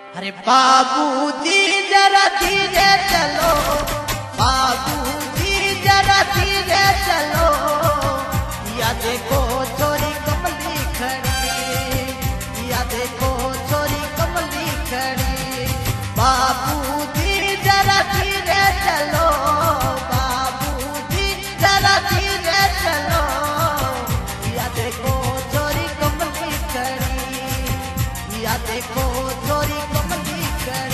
अरे बाबूजी जरा धीरे चलो, बाबूजी जरा धीरे चलो, या देखो छोरी कमली खड़ी, या देखो छोरी कमली खड़ी। बाबूजी जरा धीरे चलो, बाबूजी जरा धीरे चलो, या देखो छोरी कमली खड़ी, या देखो छोरी कमली खड़ी।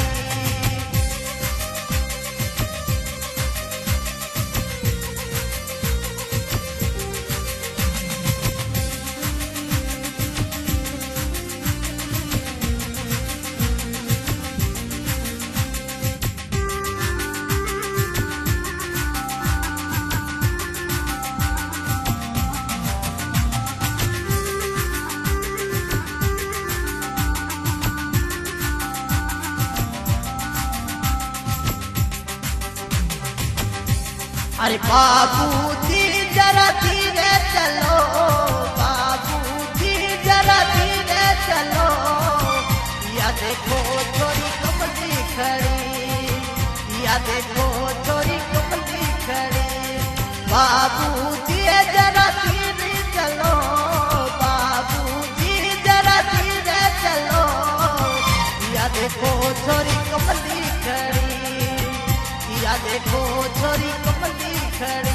अरे बाबूजी जरा धीरे चलो, बाबूजी जरा धीरे चलो, या देखो छोरी कमली खड़ी, या देखो छोरी कमली खड़ी। बाबूजी जरा धीरे चलो, बाबूजी जरा धीरे चलो, या देखो छोरी कमली खड़ी, या देखो छोरी कमली खड़ी।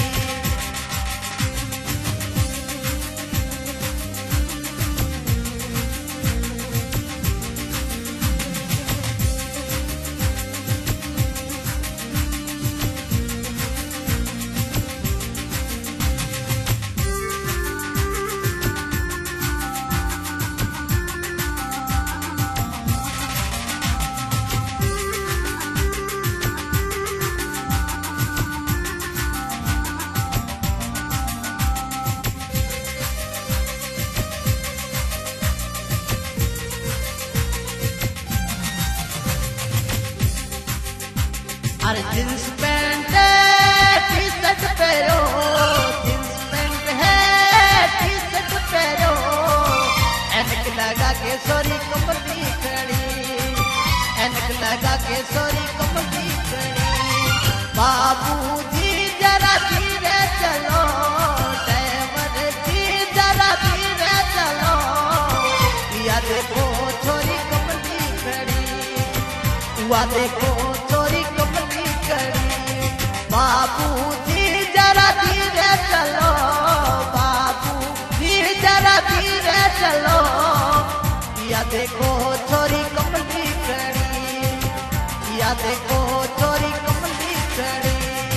अरे जींस पैंट टी शर्ट पहनो, जींस पैंट है टी शर्ट पहनो, ऐनक लगा के सोरी कमली खड़ी, ऐनक लगा के सोरी कमली खड़ी। बाबूजी जरा धीरे चलो, ड्राइवर जी जरा धीरे चलो, या देखो छोरी कमली खड़ी, या देखो छोरी कमली खड़ी। बाबूजी जरा धीरे चलो, बाबूजी जरा धीरे चलो, या देखो छोरी कमली खड़ी, या देखो छोरी कमली खड़ी।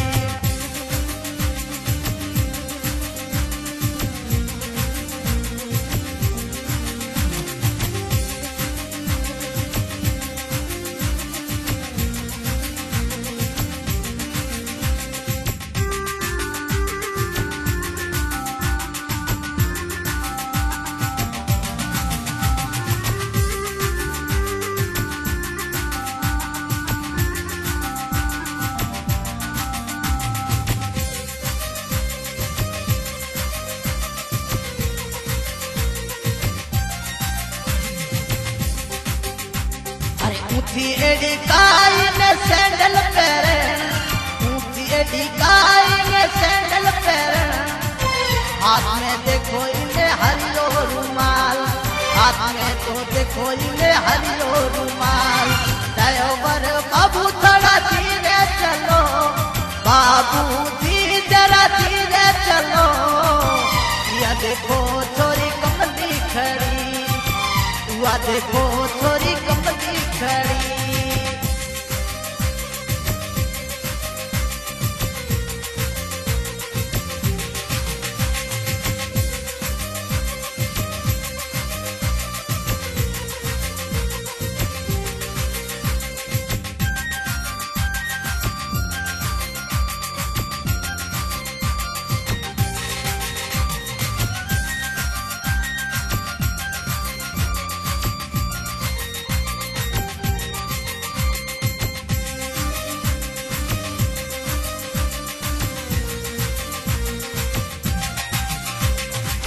ऊंची एडी काई ने सैंडल पहरे, ऊंची एडी काई ने सैंडल पहरे, हाथ में देखो इन्हें हरियो रुमाल, हाथ में तो देखो इन्हें हरियो रुमाल। ड्राइवर बाबू थोड़ा धीरे चलो, बाबूजी जरा धीरे चलो, या देखो छोरी कमली खड़ी, या देखो छोरी कमली खड़ी।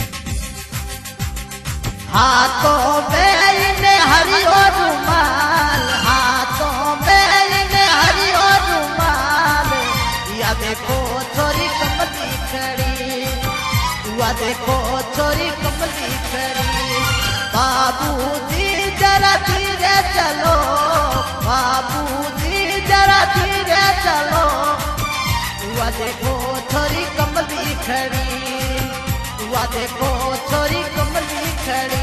हाथों में हरियो रुमाल, हुआ देखो छोरी कमली खड़ी। बाबूजी जरा धीरे चलो, बाबूजी जरा धीरे चलो। हुआ देखो छोरी कमली खड़ी, हुआ देखो छोरी कमली खड़ी।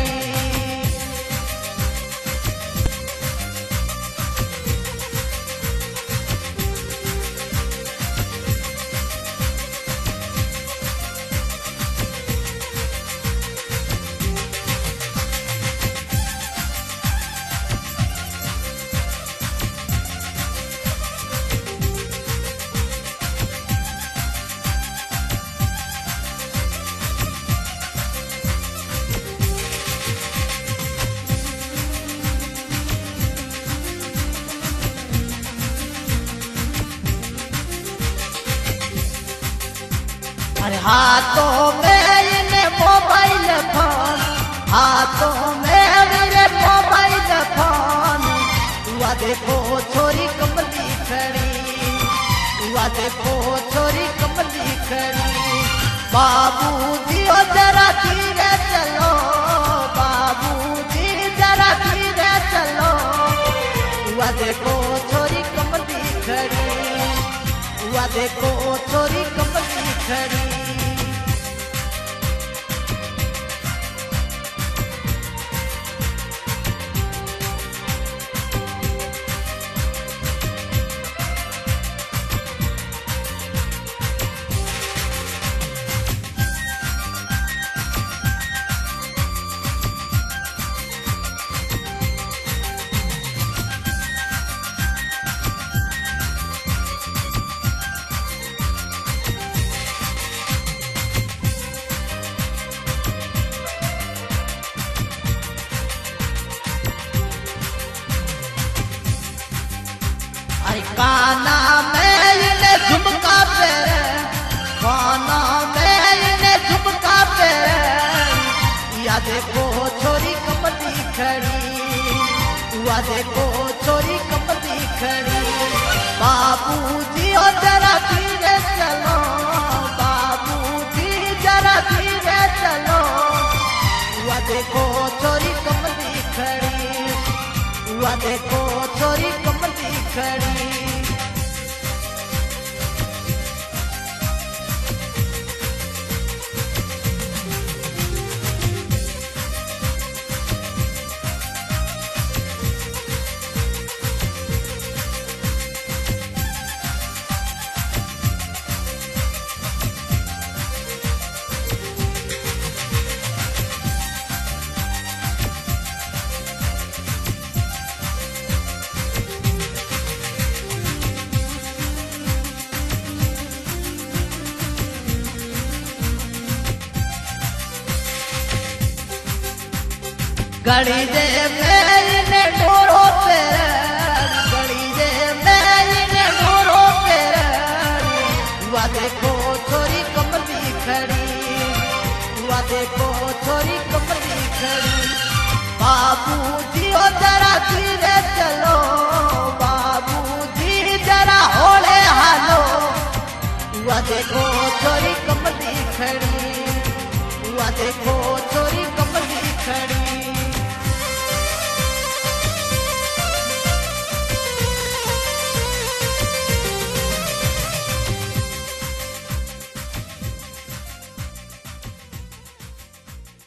अरे हाथों में इन्हें मोबाइल फोन, हाथों में मेरे मोबाइल फोन। हुआ देखो छोरी कमली खड़ी, हुआ देखो छोरी कमली खड़ी। बाबूजी ओ जरा धीरे चलो, बाबूजी जरा धीरे चलो। हुआ देखो छोरी कमली खड़ी, हुआ देखो छोरी कमली खड़ी। काना में इन्हें झुमका पेरे, काना में इन्हें झुमका पेरे। या देखो छोरी कमली खड़ी, या देखो छोरी कमली खड़ी। बाबूजी ओ जरा धीरे चलो, बाबूजी जरा धीरे चलो। या देखो छोरी कमली खड़ी, या देखो छोरी कमली खड़ी। गड़ी दे मैंने डोरो पेरे, गड़ी दे मैंने डोरो पेरे। हुआ देखो छोरी कमली खड़ी, हुआ देखो छोरी कमली खड़ी। बाबूजी ओ जरा धीरे चलो, बाबूजी जरा होले हालो। हुआ देखो छोरी कमली खड़ी, हुआ देखो